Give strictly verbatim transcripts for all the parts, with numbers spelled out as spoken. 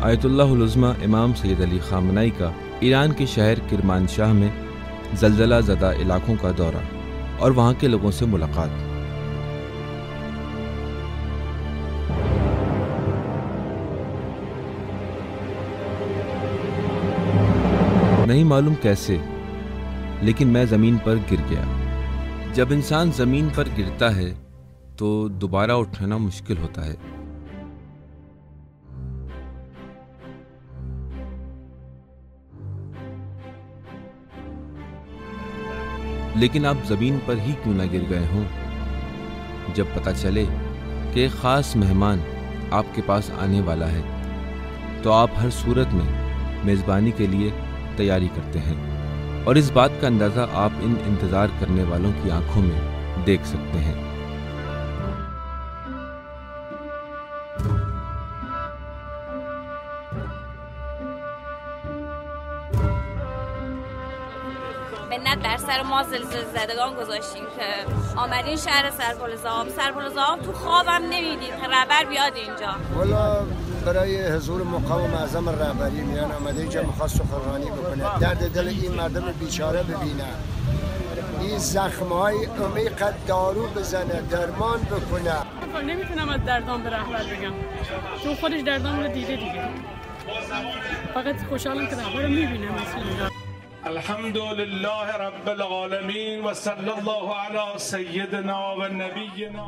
آیت اللہ العظمی امام سید علی خامنائی کا ایران کے شہر کرمانشاہ میں زلزلہ زدہ علاقوں کا دورہ اور وہاں کے لوگوں سے ملاقات۔ نہیں معلوم کیسے، لیکن میں زمین پر گر گیا۔ جب انسان زمین پر گرتا ہے تو دوبارہ اٹھنا مشکل ہوتا ہے۔ لیکن آپ زمین پر ہی کیوں نہ گر گئے ہوں؟ جب پتہ چلے کہ ایک خاص مہمان آپ کے پاس آنے والا ہے تو آپ ہر صورت میں میزبانی کے لیے تیاری کرتے ہیں، اور اس بات کا اندازہ آپ ان انتظار کرنے والوں کی آنکھوں میں دیکھ سکتے ہیں۔ منت بر سر ما زلزله زدگان گذاشتیم که آمدین شهر سرپلزام سرپلزام تو خوابم نمیدید که رهبر بیاد اینجا. والا برای حضور مقام اعظم رهبری میان آمده اینجا میخواد سخنرانی بکنه، درد دل این مردم بیچاره ببینه، این زخمهای عمیق دارو بزنه، درمان بکنه. نمیتونم از دردام به رهبر بگم چون خودش دردام رو دیده دیگه، فقط خوشحالم که رهبر رو میبینم. مثلا الحمد لله رب العالمین و صلی الله علی سیدنا و نبینا۔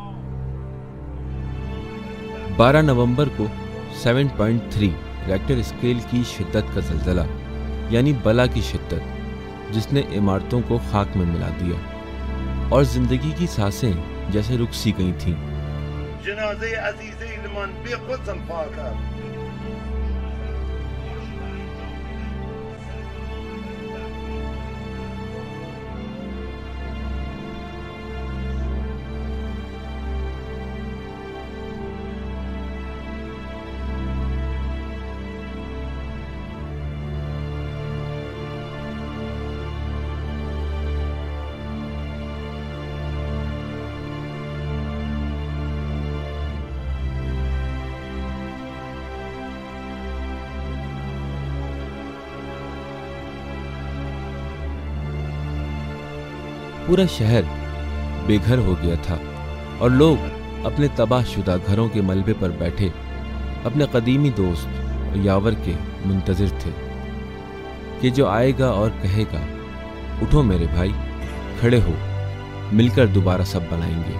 بارہ نومبر کو سیون پوائنٹ تھری ریکٹر اسکیل کی شدت کا زلزلہ، یعنی بلا کی شدت، جس نے عمارتوں کو خاک میں ملا دیا اور زندگی کی سانسیں جیسے رک سی گئی تھیں۔ جنازه عزیزی لمن بی خود زنفار کرد. پورا شہر بے گھر ہو گیا تھا اور لوگ اپنے تباہ شدہ گھروں کے ملبے پر بیٹھے اپنے قدیمی دوست اور یاور کے منتظر تھے کہ جو آئے گا اور کہے گا، اٹھو میرے بھائی، کھڑے ہو، مل کر دوبارہ سب بنائیں گے۔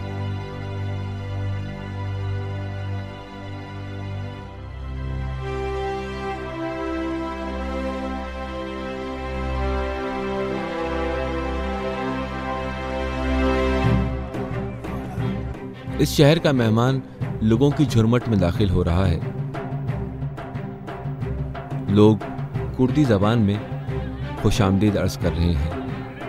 اس شہر کا مہمان لوگوں کی جھرمٹ میں داخل ہو رہا ہے۔ لوگ کردی زبان میں خوش آمدید عرض کر رہے ہیں۔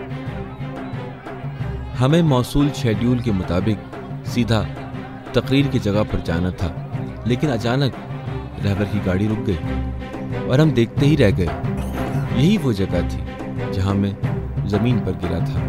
ہمیں موصول شیڈیول کے مطابق سیدھا تقریر کی جگہ پر جانا تھا، لیکن اچانک رہبر کی گاڑی رک گئی اور ہم دیکھتے ہی رہ گئے۔ یہی وہ جگہ تھی جہاں میں زمین پر گرا تھا۔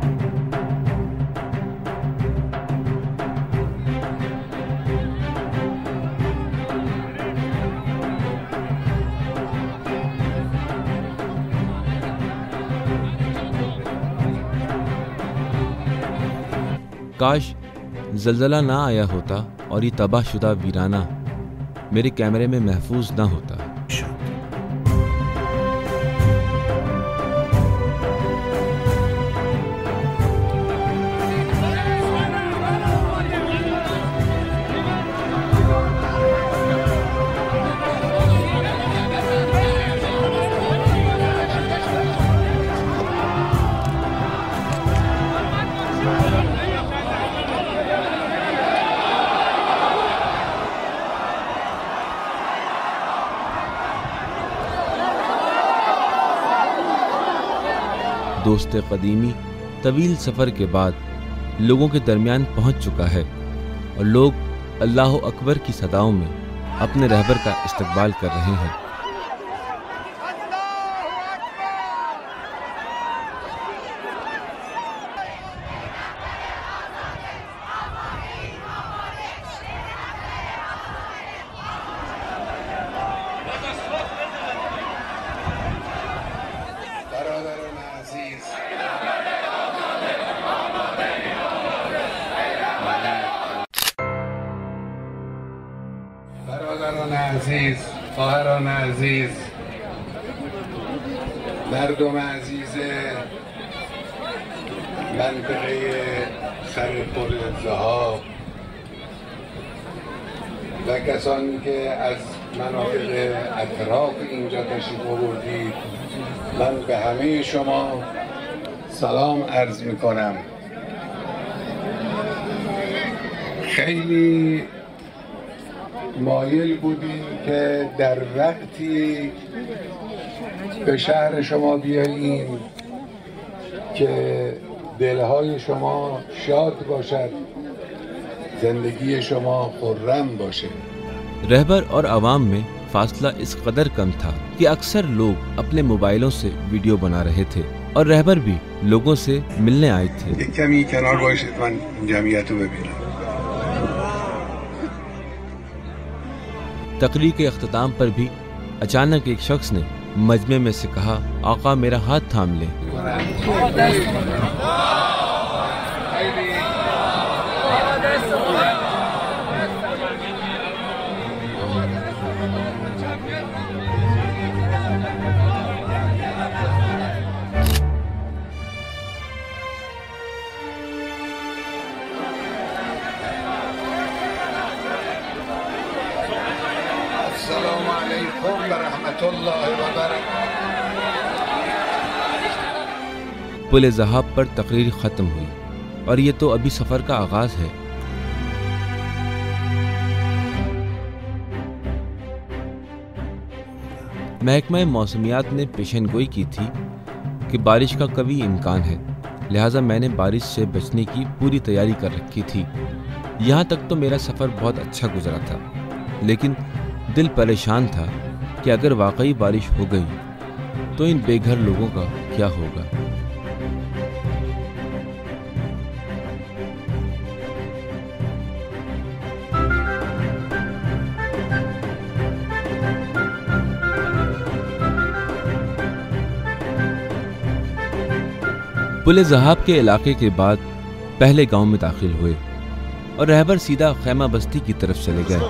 کاش زلزلہ نہ آیا ہوتا اور یہ تباہ شدہ ویرانہ میرے کیمرے میں محفوظ نہ ہوتا۔ دوست قدیمی طویل سفر کے بعد لوگوں کے درمیان پہنچ چکا ہے اور لوگ اللہ اکبر کی صداؤں میں اپنے رہبر کا استقبال کر رہے ہیں۔ برادران عزیز، خواهران عزیز، مردم عزیز منطقه خرپل ذهاب و کسانی که از مناطق اطراف اینجا تشریف آوردید، من به همه شما سلام عرض میکنم. خیلی مایل بودیم که در وقتی به شهر شما بیاییم که دلهای شما شاد باشد، زندگی شما خرم باشه. رہبر اور عوام میں فاصلہ اس قدر کم تھا کہ اکثر لوگ اپنے موبائلوں سے ویڈیو بنا رہے تھے اور رہبر بھی لوگوں سے ملنے آئے تھے. کمی کنار باشید من جمعیت رو ببینم. تقریر کے اختتام پر بھی اچانک ایک شخص نے مجمع میں سے کہا، آقا میرا ہاتھ تھام لیں. السلام علیکم ورحمت اللہ وبرکاتہ. پل ذہاب پر تقریر ختم ہوئی اور یہ تو ابھی سفر کا آغاز ہے. محکمہ موسمیات نے پیشن گوئی کی تھی کہ بارش کا قوی امکان ہے، لہٰذا میں نے بارش سے بچنے کی پوری تیاری کر رکھی تھی. یہاں تک تو میرا سفر بہت اچھا گزرا تھا، لیکن دل پریشان تھا کہ اگر واقعی بارش ہو گئی تو ان بے گھر لوگوں کا کیا ہوگا. پل ذہاب کے علاقے کے بعد پہلے گاؤں میں داخل ہوئے اور رہبر سیدھا خیمہ بستی کی طرف چلے گئے.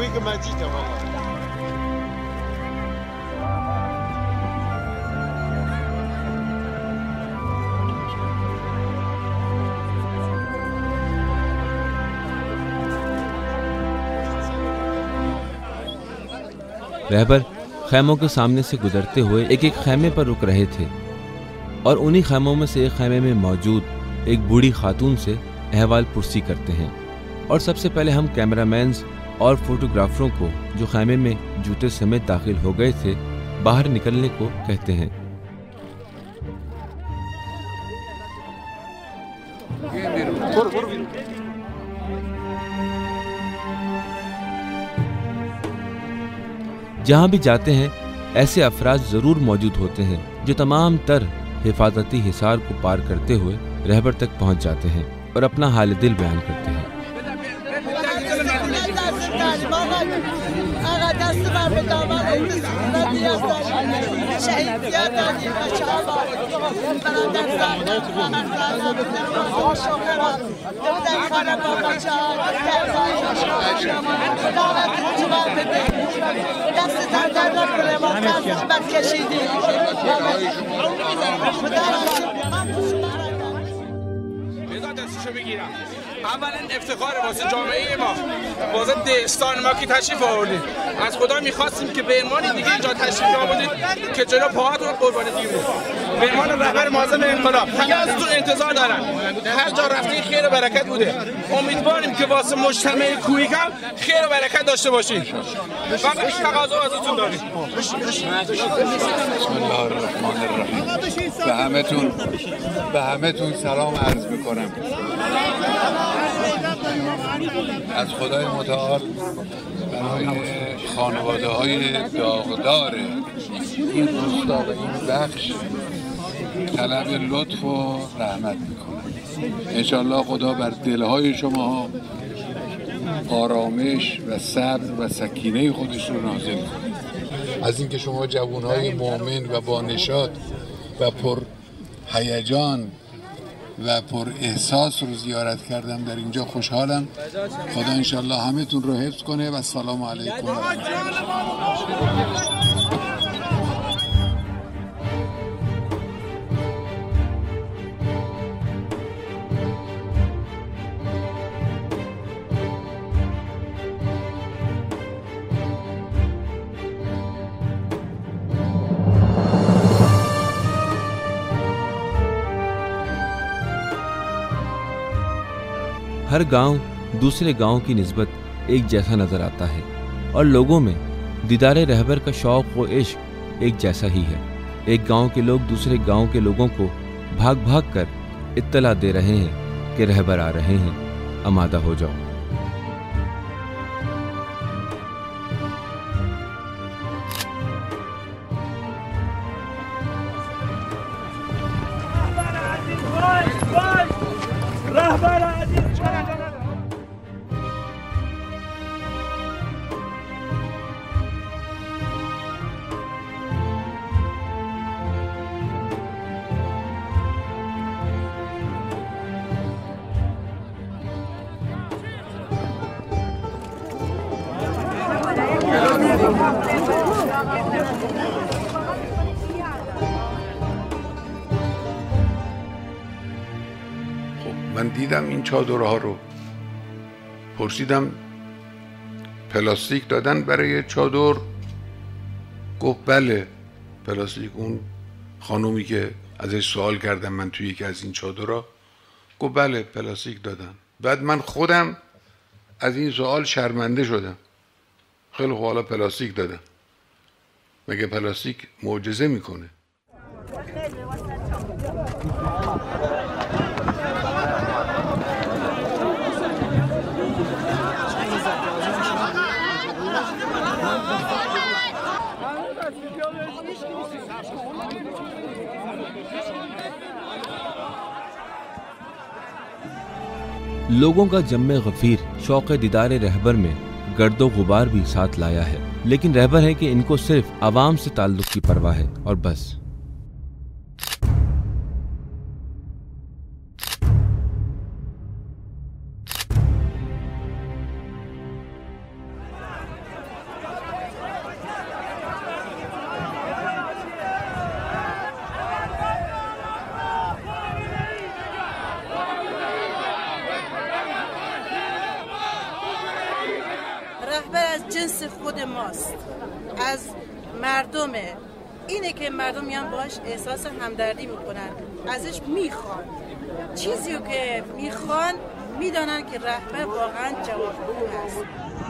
رہبر خیموں کے سامنے سے گزرتے ہوئے ایک ایک خیمے پر رک رہے تھے اور انہی خیموں میں سے ایک خیمے میں موجود ایک بوڑھی خاتون سے احوال پرسی کرتے ہیں. اور سب سے پہلے ہم کیمرہ مینز اور فوٹوگرافروں کو جو خیمے میں جوتے سمیت داخل ہو گئے تھے باہر نکلنے کو کہتے ہیں. جہاں بھی جاتے ہیں ایسے افراد ضرور موجود ہوتے ہیں جو تمام تر حفاظتی حصار کو پار کرتے ہوئے رہبر تک پہنچ جاتے ہیں اور اپنا حال دل بیان کرتے ہیں. اولین افتخار واسه جامعه ما، واسه دهستان ما که تشریف آوردید. از خدا میخواستیم که به عنوان دیگه اینجا تشریف آوردید که جلو پاهاتون رو قربانی دیگه به عنوان رهبر معظم انقلاب همه ازتون انتظار دارن. هر جا رفتید خیر و برکت بوده. امیدواریم که واسه مجتمع کویک هم خیر و برکت داشته باشید. فقط این تقاضا ازتون داریم. بسم الله الرحمن الرحیم. به همتون به همتون سلام عرض میکنم. از خدای متعال برای خانواده های داغدار این روستا و این بخش طلب لطف و رحمت میکنم. انشالله خدا بر دلهای شما آرامش و صبر و سکینه خودش رو نازل کنه. از اینکه شما جوانهای مؤمن و با نشاط و پر هیجان و پر احساس رو زیارت کردم در اینجا. خوشحالم. خدا انشالله همه تون رو حفظ کنه و السلام علیکم. हर गांव दूसरे गांव की निस्बत एक जैसा नजर आता है और लोगों में दीदारे रहबर का शौक व इश्क एक जैसा ही है। एक गांव के लोग दूसरे गांव के लोगों को भाग भाग कर इत्तला दे रहे हैं कि रहबर आ रहे हैं, आमादा हो जाओ। من دیدم این چادرها رو، پرسیدم پلاستیک دادن برای چادر؟ گفت بله پلاستیک. اون خانومی که ازش سوال کردم من توی یکی از این چادرها، گفت بله پلاستیک دادن. بعد من خودم از این سوال شرمنده شدم. خیلی خوب حالا پلاستیک دادن، مگه پلاستیک معجزه میکنه؟ लोगों का जम्मे गफीर शौक़ दीदार रहबर में गर्दो गुबार भी साथ लाया है, लेकिन रहबर है कि इनको सिर्फ आवाम से ताल्लुक़ की परवाह है और बस। رهبر از جنس خود ماست، از مردمه. اینه که مردم میان باش احساس همدردی میکنن، ازش میخوان چیزی که میخوان، میدانن که رهبر واقعا جوابگو هست.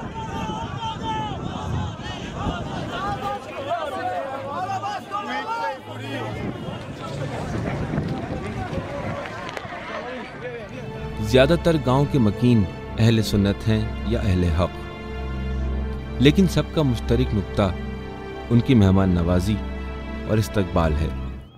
ज्यादातर गांव के मकीन अहले सुन्नत हैं या अहले हक, लेकिन सबका मुश्तरक नुक्ता उनकी मेहमान नवाजी और इस्तकबाल है।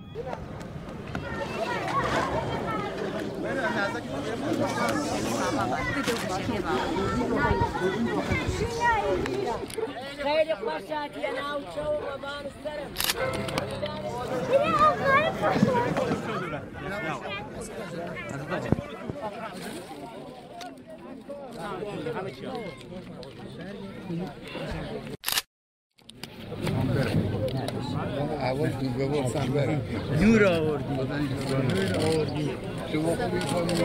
عوضتون ببرسن برم نور آوردی نور آوردی شما خوبی خانم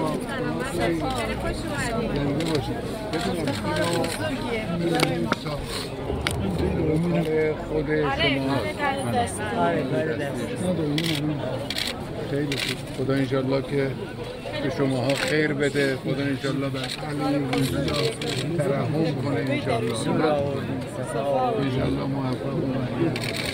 زنده باشید. بدونم اینو خود شما خیلی خوب. خدا انشالله که به شماها خیر بده. خدا انشالله به همین روزا ترحم کنه. انشالله انشالله موفق باشید.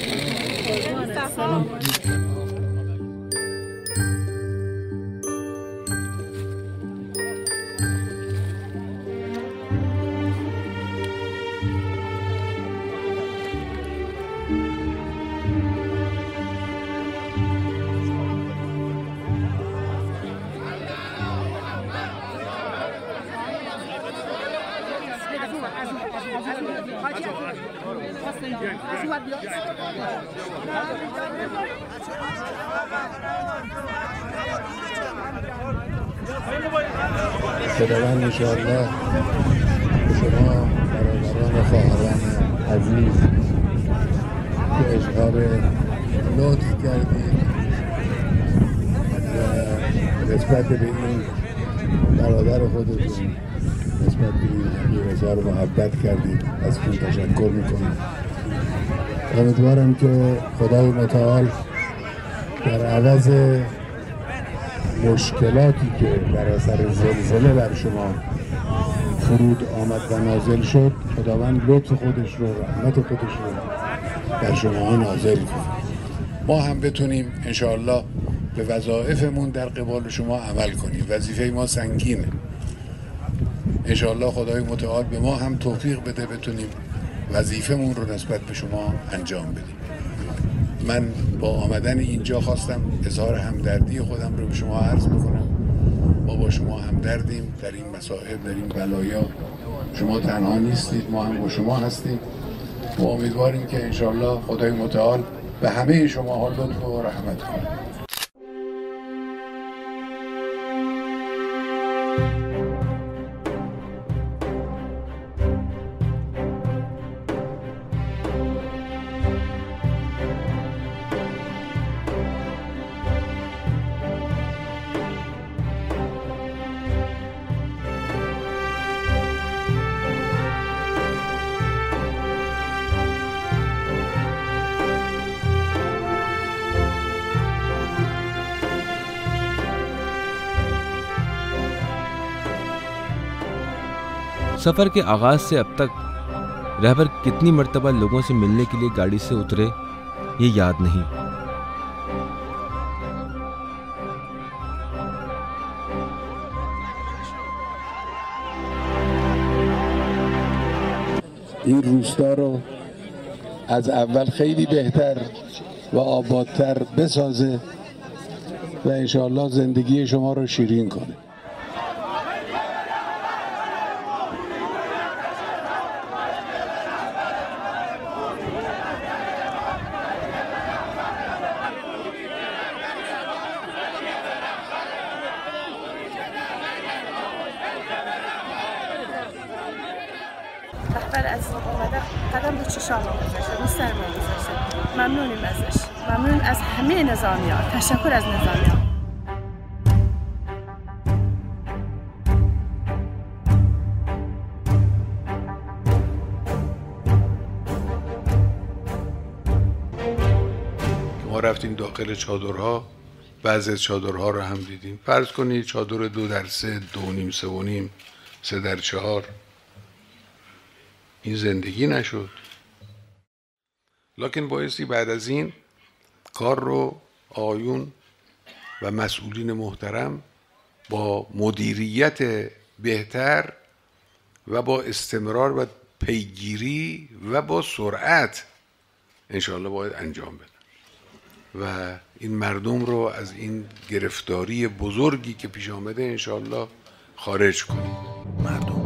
خداوند انشاءالله شما برادران و خواهران عزیز که اظهار لطف کردید و نسبت به این برادر خودتون نسبت به این اظهار محبت کردید، از خود تشکر میکنم. امیدوارم که خدای متعال در عوض مشکلاتی که بر اثر زلزله بر شما فرود آمد و نازل شد، خداوند لطف خودش رو، رحمت خودش رو در شما نازل کنه. ما هم بتونیم انشاءالله به وظایفمون در قبال شما عمل کنیم. وظیفه ما سنگینه. انشاءالله خدای متعال به ما هم توفیق بده بتونیم وظیفمون رو نسبت به شما انجام بدیم. من با آمدن اینجا خواستم اظهار همدردی خودم رو به شما عرض بکنم. ما با شما همدردیم در این مصائب، در این بلایا. شما تنها نیستید، ما هم با شما هستیم. و امیدواریم که انشاءالله خدای متعال به همه شما لطف و رحمت کنه. सफ़र के आगाज़ से अब तक रहबर कितनी मर्तबा लोगों से मिलने के लिए गाड़ी से उतरे ये याद नहीं। این روستا رو از اول خیلی بهتر و آبادتر بسازه و انشاءالله زندگی شما رو شیرین کنه. رهبر عزیز اومده قدم رو چشام گذاشته، رو سر ما گذاشته. ممنونیم ازش، ممنون از همه نظامیان. تشکر از نظامیان. ما رفتیم داخل چادرها، بعضی از چادرها رو هم دیدیم. فرض کنید چادر دو در سه، دو نیم، سه و نیم، سه در چهار. این زندگی نشد. لکن بایستی بعد از این کار رو آیون و مسئولین محترم با مدیریت بهتر و با استمرار و پیگیری و با سرعت انشاءالله باید انجام بدن و این مردم رو از این گرفتاری بزرگی که پیش آمده انشاءالله خارج کنیم. مردم